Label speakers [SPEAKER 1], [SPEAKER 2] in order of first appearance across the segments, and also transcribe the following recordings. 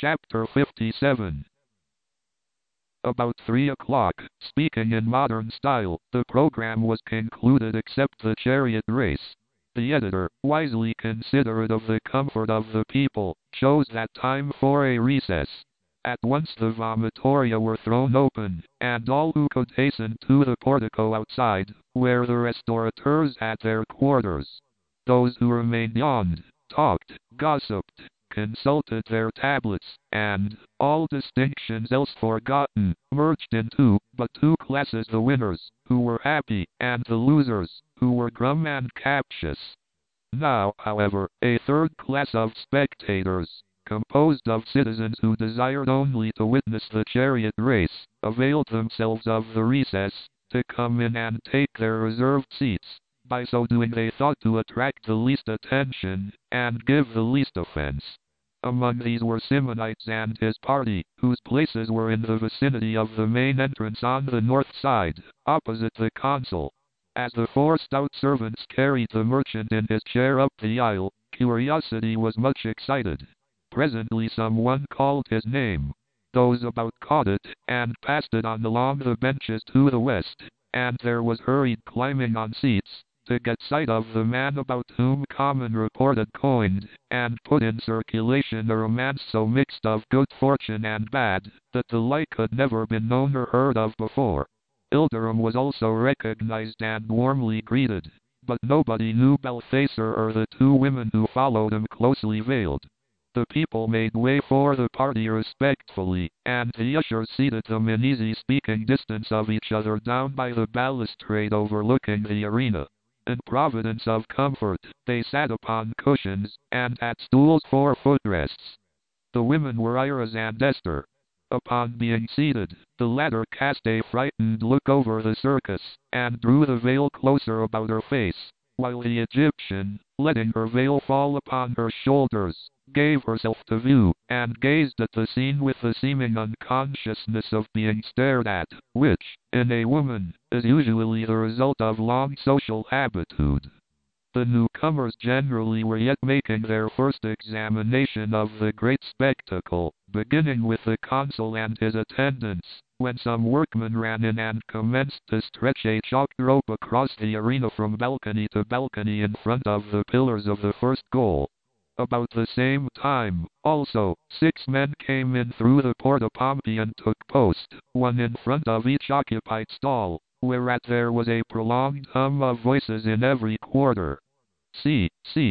[SPEAKER 1] Chapter 57. About 3 o'clock, speaking in modern style, the program was concluded except the chariot race. The editor, wisely considerate of the comfort of the people, chose that time for a recess. At once the vomitoria were thrown open, and all who could hastened to the portico outside, where the restaurateurs had their quarters. Those who remained yawned, talked, gossiped, consulted their tablets, and, all distinctions else forgotten, merged into but two classes: the winners, who were happy, and the losers, who were glum and captious. Now, however, a third class of spectators, composed of citizens who desired only to witness the chariot race, availed themselves of the recess, to come in and take their reserved seats. By so doing they thought to attract the least attention, and give the least offense. Among these were Simonides and his party, whose places were in the vicinity of the main entrance on the north side, opposite the consul. As the four stout servants carried the merchant in his chair up the aisle, curiosity was much excited. Presently someone called his name. Those about caught it, and passed it on along the benches to the west, and there was hurried climbing on seats, to get sight of the man about whom common report had coined, and put in circulation a romance so mixed of good fortune and bad, that the like had never been known or heard of before. Ilderim was also recognized and warmly greeted, but nobody knew Balthasar or the two women who followed him closely veiled. The people made way for the party respectfully, and the ushers seated them in easy speaking distance of each other down by the balustrade overlooking the arena. In providence of comfort, they sat upon cushions, and had stools for footrests. The women were Iris and Esther. Upon being seated, the latter cast a frightened look over the circus, and drew the veil closer about her face, while the Egyptian, letting her veil fall upon her shoulders, gave herself to view, and gazed at the scene with the seeming unconsciousness of being stared at, which, in a woman, is usually the result of long social habitude. The newcomers generally were yet making their first examination of the great spectacle, beginning with the consul and his attendants, when some workmen ran in and commenced to stretch a chalk rope across the arena from balcony to balcony in front of the pillars of the first goal. About the same time, also, 6 men came in through the Porta Pompei and took post, one in front of each occupied stall, whereat there was a prolonged hum of voices in every quarter. See,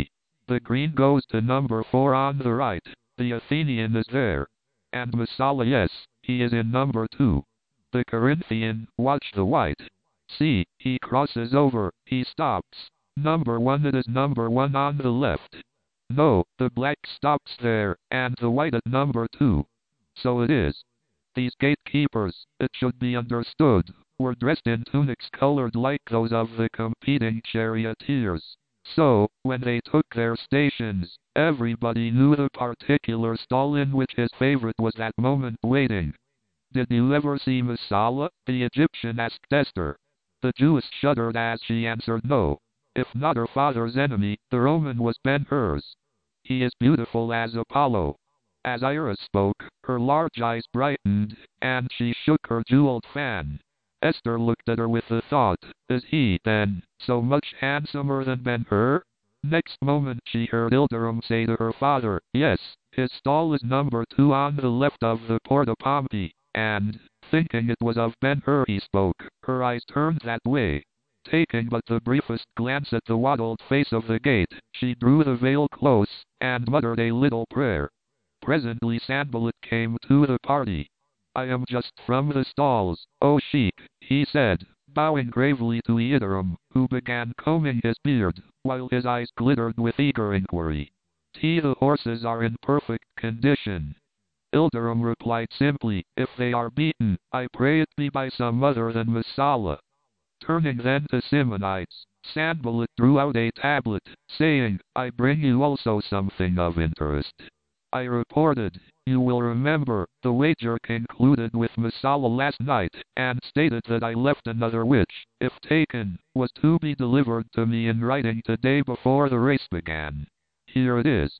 [SPEAKER 1] the green goes to number 4 on the right, the Athenian is there. And Messala, yes, he is in number 2. The Corinthian, watch the white. See, he crosses over, he stops. Number 1, it is number 1 on the left. No, the black stops there, and the white at number 2. So it is. These gatekeepers, it should be understood, were dressed in tunics colored like those of the competing charioteers. So, when they took their stations, everybody knew the particular stall in which his favorite was that moment waiting. Did you ever see Messala? The Egyptian asked Esther. The Jewess shuddered as she answered no. If not her father's enemy, the Roman was Ben-Hur's. He is beautiful as Apollo. As Iris spoke, her large eyes brightened, and she shook her jeweled fan. Esther looked at her with the thought, is he, then, so much handsomer than Ben-Hur? Next moment she heard Ilderim say to her father, yes, his stall is number 2 on the left of the Porta Pompei, and, thinking it was of Ben-Hur he spoke, her eyes turned that way. Taking but the briefest glance at the wattled face of the gate, she drew the veil close, and muttered a little prayer. Presently Sanballat came to the party. I am just from the stalls, O Sheik, he said, bowing gravely to Ilderim, who began combing his beard, while his eyes glittered with eager inquiry. The horses are in perfect condition. Ilderim replied simply, if they are beaten, I pray it be by some other than Messala. Turning then to Simonides, Sanballat drew out a tablet, saying, I bring you also something of interest. I reported, you will remember, the wager concluded with Messala last night, and stated that I left another which, if taken, was to be delivered to me in writing today before the race began. Here it is.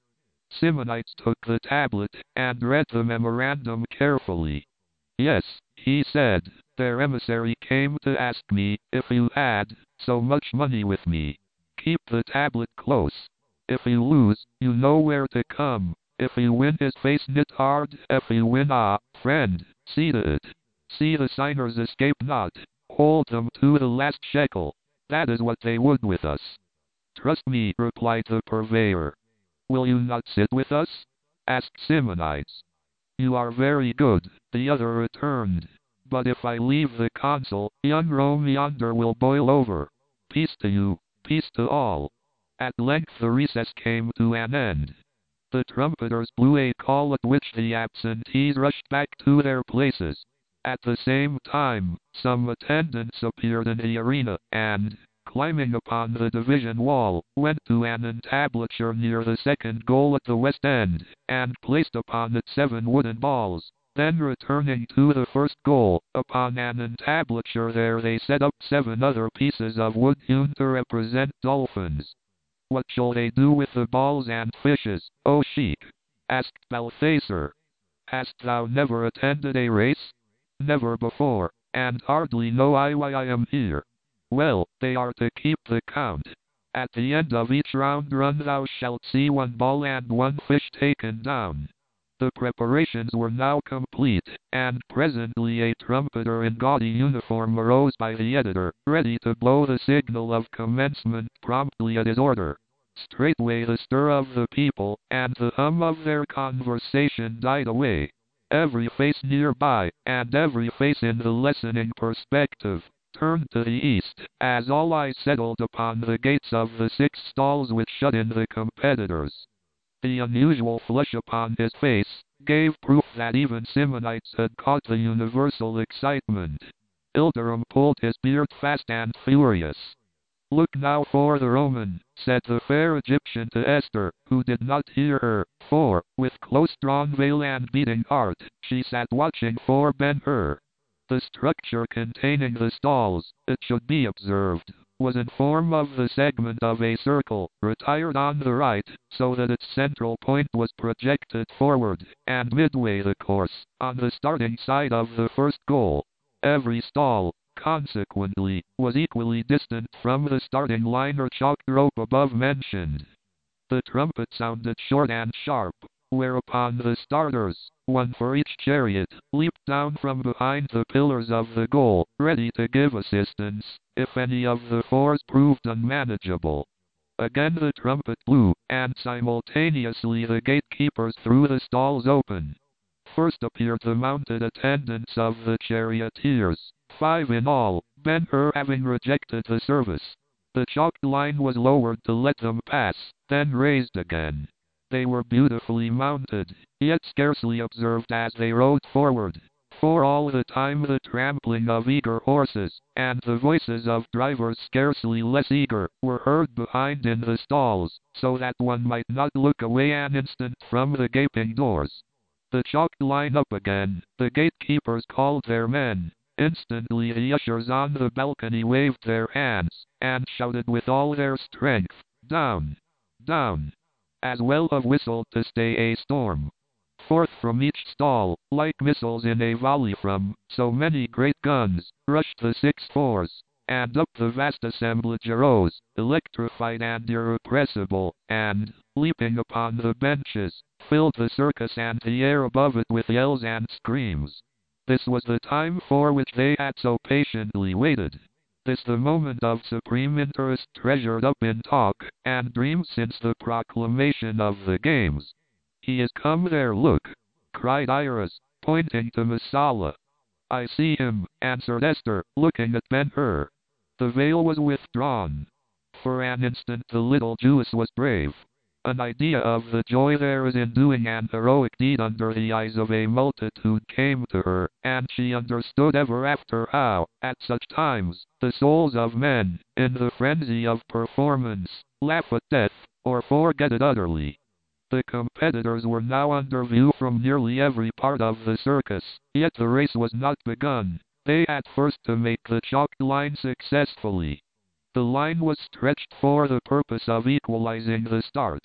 [SPEAKER 1] Simonides took the tablet and read the memorandum carefully. Yes, he said, their emissary came to ask me if you had so much money with me. Keep the tablet close. If you lose, you know where to come. If you win, his face knit hard. If you win, friend, see to it. See the signers escape not. Hold them to the last shekel. That is what they would with us. Trust me, replied the purveyor. Will you not sit with us? Asked Simonides. You are very good, the other returned. But if I leave the consul, young Rome yonder will boil over. Peace to you, peace to all. At length the recess came to an end. The trumpeters blew a call at which the absentees rushed back to their places. At the same time, some attendants appeared in the arena, and, climbing upon the division wall, went to an entablature near the second goal at the west end, and placed upon it 7 wooden balls. Then returning to the first goal, upon an entablature there they set up 7 other pieces of wood hewn to represent dolphins. What shall they do with the balls and fishes, O Sheik? Asked Balthasar. Hast thou never attended a race? Never before, and hardly know I why I am here. Well, they are to keep the count. At the end of each round run thou shalt see 1 ball and 1 fish taken down. The preparations were now complete, and presently a trumpeter in gaudy uniform arose by the editor, ready to blow the signal of commencement promptly at his order. Straightway the stir of the people, and the hum of their conversation died away. Every face nearby, and every face in the lessening perspective, turned to the east, as all eyes settled upon the gates of the 6 stalls which shut in the competitors. The unusual flush upon his face gave proof that even Simonides had caught the universal excitement. Ilderim pulled his beard fast and furious. Look now for the Roman, said the fair Egyptian to Esther, who did not hear her, for, with close-drawn veil and beating heart, she sat watching for Ben-Hur. The structure containing the stalls, it should be observed, was in form of the segment of a circle, retired on the right, so that its central point was projected forward, and midway the course, on the starting side of the first goal. Every stall, consequently, was equally distant from the starting line or chalk rope above mentioned. The trumpet sounded short and sharp, whereupon the starters, 1 for each chariot, leaped down from behind the pillars of the goal, ready to give assistance, if any of the fours proved unmanageable. Again the trumpet blew, and simultaneously the gatekeepers threw the stalls open. First appeared the mounted attendants of the charioteers, 5 in all, Ben-Hur having rejected the service. The chalked line was lowered to let them pass, then raised again. They were beautifully mounted, yet scarcely observed as they rode forward, for all the time the trampling of eager horses, and the voices of drivers scarcely less eager, were heard behind in the stalls, so that one might not look away an instant from the gaping doors. The chalked line up again, the gatekeepers called their men. Instantly the ushers on the balcony waved their hands, and shouted with all their strength, down, down, as well have whistled to stay a storm. Forth from each stall, like missiles in a volley from so many great guns, rushed the 6 fours, and up the vast assemblage arose, electrified and irrepressible, and, leaping upon the benches, filled the circus and the air above it with yells and screams. This was the time for which they had so patiently waited. This the moment of supreme interest treasured up in talk and dreams since the proclamation of the games. He is come there, look, cried Iris, pointing to Messala. I see him, answered Esther, looking at Ben-Hur. The veil was withdrawn. For an instant the little Jewess was brave. An idea of the joy there is in doing an heroic deed under the eyes of a multitude came to her, and she understood ever after how, at such times, the souls of men, in the frenzy of performance, laugh at death, or forget it utterly. The competitors were now under view from nearly every part of the circus, yet the race was not begun. They had first to make the chalked line successfully. The line was stretched for the purpose of equalizing the start.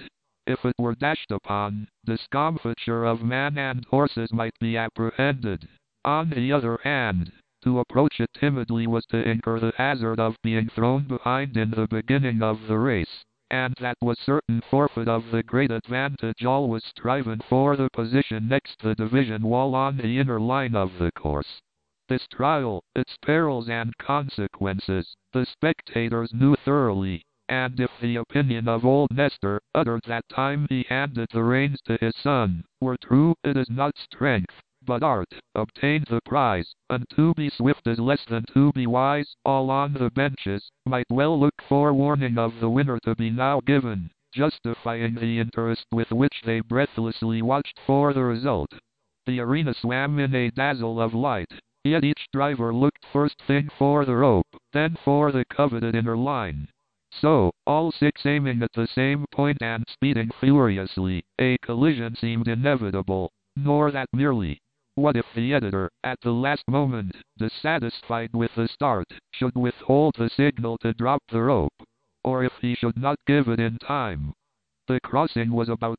[SPEAKER 1] If it were dashed upon, discomfiture of man and horses might be apprehended. On the other hand, to approach it timidly was to incur the hazard of being thrown behind in the beginning of the race, and that was certain forfeit of the great advantage always striving for the position next the division wall on the inner line of the course. This trial, its perils and consequences, the spectators knew thoroughly, and if the opinion of old Nestor, uttered that time he handed the reins to his son, were true, it is not strength, but art, obtained the prize, and to be swift is less than to be wise. All on the benches might well look for warning of the winner to be now given, justifying the interest with which they breathlessly watched for the result. The arena swam in a dazzle of light, yet each driver looked first thing for the rope, then for the coveted inner line. So, all six aiming at the same point and speeding furiously, a collision seemed inevitable. Nor that merely. What if the editor, at the last moment, dissatisfied with the start, should withhold the signal to drop the rope? Or if he should not give it in time? The crossing was about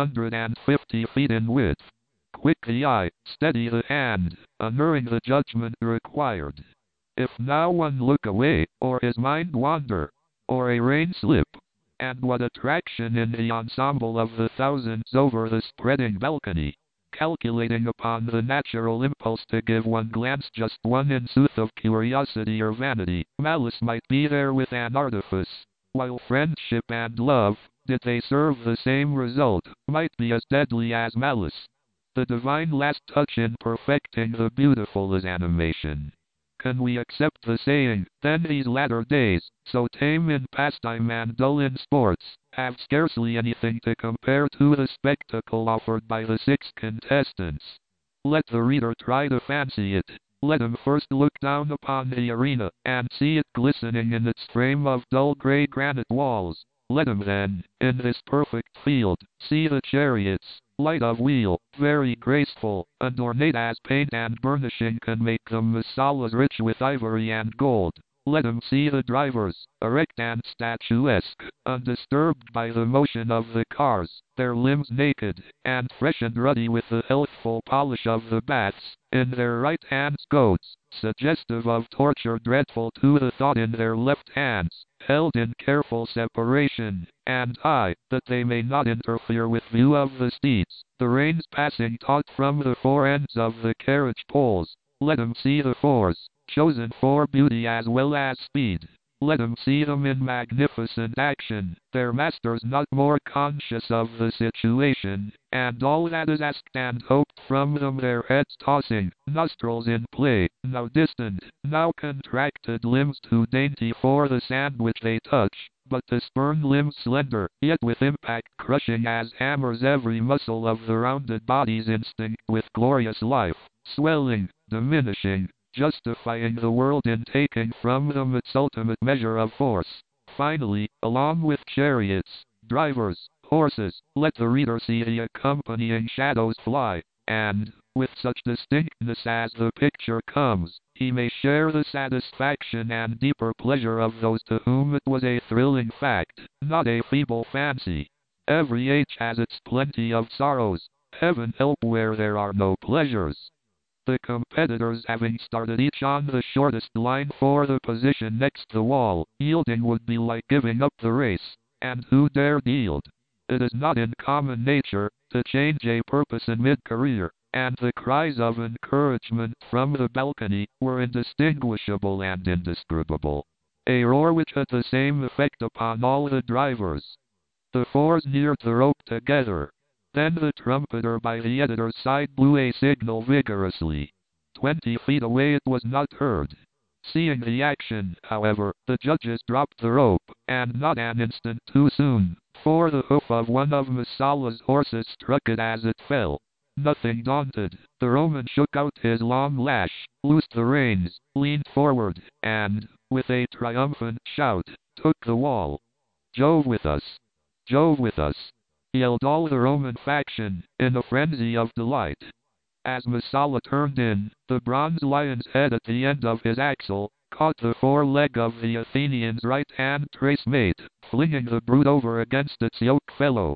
[SPEAKER 1] 250 feet in width. Quick the eye, steady the hand, unerring the judgment required. If now one look away, or his mind wander, or a rein slip, and what attraction in the ensemble of the thousands over the spreading balcony, calculating upon the natural impulse to give one glance, just one in sooth of curiosity or vanity, malice might be there with an artifice, while friendship and love, did they serve the same result, might be as deadly as malice. The divine last touch in perfecting the beautiful is animation. Can we accept the saying, then these latter days, so tame in pastime and dull in sports, have scarcely anything to compare to the spectacle offered by the six contestants? Let the reader try to fancy it. Let him first look down upon the arena, and see it glistening in its frame of dull grey granite walls. Let him then, in this perfect field, see the chariots, light of wheel, very graceful, and ornate as paint and burnishing can make them, Massalas rich with ivory and gold. Let him see the drivers, erect and statuesque, undisturbed by the motion of the cars, their limbs naked, and fresh and ruddy with the healthful polish of the baths, in their right hands goads, suggestive of torture dreadful to the thought, in their left hands, held in careful separation, and high, that they may not interfere with view of the steeds, the reins passing taut from the four ends of the carriage poles. Let him see the fours, chosen for beauty as well as speed. Let him see them in magnificent action, their masters not more conscious of the situation, and all that is asked and hoped from them, their heads tossing, nostrils in play, now distant, now contracted, limbs too dainty for the sand which they touch, but the spurned limbs slender, yet with impact crushing as hammers every muscle of the rounded bodies, instinct with glorious life, swelling, diminishing, justifying the world in taking from them its ultimate measure of force. Finally, along with chariots, drivers, horses, let the reader see the accompanying shadows fly, and, with such distinctness as the picture comes, he may share the satisfaction and deeper pleasure of those to whom it was a thrilling fact, not a feeble fancy. Every age has its plenty of sorrows. Heaven help where there are no pleasures. The competitors having started each on the shortest line for the position next the wall, yielding would be like giving up the race, and who dared yield? It is not in common nature to change a purpose in mid-career, and the cries of encouragement from the balcony were indistinguishable and indescribable. A roar which had the same effect upon all the drivers. The fours neared the rope together. Then the trumpeter by the editor's side blew a signal vigorously. 20 feet away it was not heard. Seeing the action, however, the judges dropped the rope, and not an instant too soon, for the hoof of one of Massalas' horses struck it as it fell. Nothing daunted, the Roman shook out his long lash, loosed the reins, leaned forward, and, with a triumphant shout, took the wall. "Jove with us! Jove with us!" yelled all the Roman faction, in a frenzy of delight. As Messala turned in, the bronze lion's head at the end of his axle caught the foreleg of the Athenian's right-hand trace mate, flinging the brute over against its yoke fellow.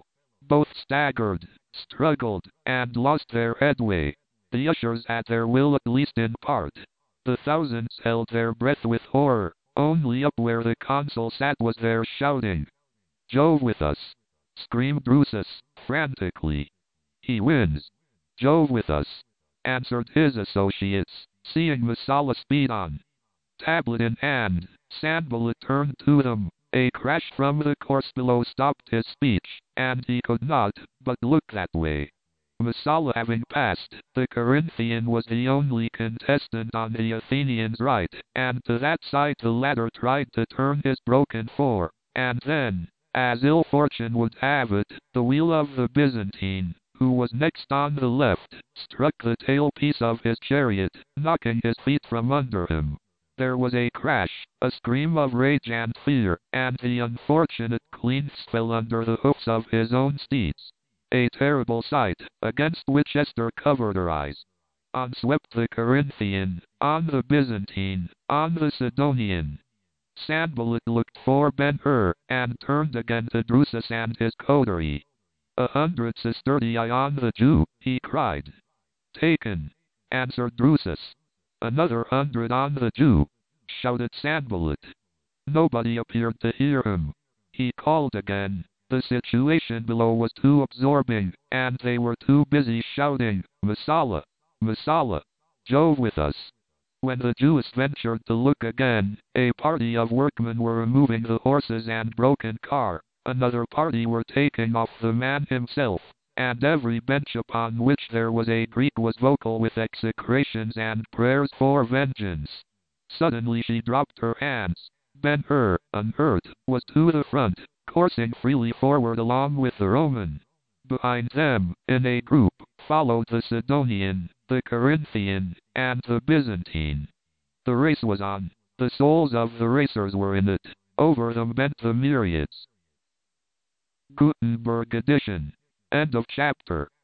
[SPEAKER 1] Both staggered, struggled, and lost their headway. The ushers had their will at least in part. The thousands held their breath with horror. Only up where the consul sat was there shouting. "Jove with us!" screamed Drusus, frantically. "He wins!" "Jove with us!" answered his associates, seeing Messala speed on. Tablet in hand, Sanballat turned to them. A crash from the course below stopped his speech, and he could not but look that way. Messala having passed, the Corinthian was the only contestant on the Athenian's right, and to that side the latter tried to turn his broken fore, and then, as ill fortune would have it, the wheel of the Byzantine, who was next on the left, struck the tailpiece of his chariot, knocking his feet from under him. There was a crash, a scream of rage and fear, and the unfortunate Cleanthes fell under the hoofs of his own steeds. A terrible sight, against which Esther covered her eyes. On swept the Corinthian, on the Byzantine, on the Sidonian. Sanballat looked for Ben-Hur, and turned again to Drusus and his coterie. 100 sestertii on the Jew, he cried. Taken, answered Drusus. Another 100 on the Jew, shouted Sanballat. Nobody appeared to hear him. He called again. The situation below was too absorbing, and they were too busy shouting, Messala! Messala! Jove with us! When the Jewess ventured to look again, a party of workmen were removing the horses and broken car, another party were taking off the man himself, and every bench upon which there was a Greek was vocal with execrations and prayers for vengeance. Suddenly she dropped her hands. Ben-Hur, unhurt, was to the front, coursing freely forward along with the Roman. Behind them, in a group, followed the Sidonian, the Corinthian, and the Byzantine. The race was on. The souls of the racers were in it. Over them bent the myriads. Gutenberg edition. End of chapter.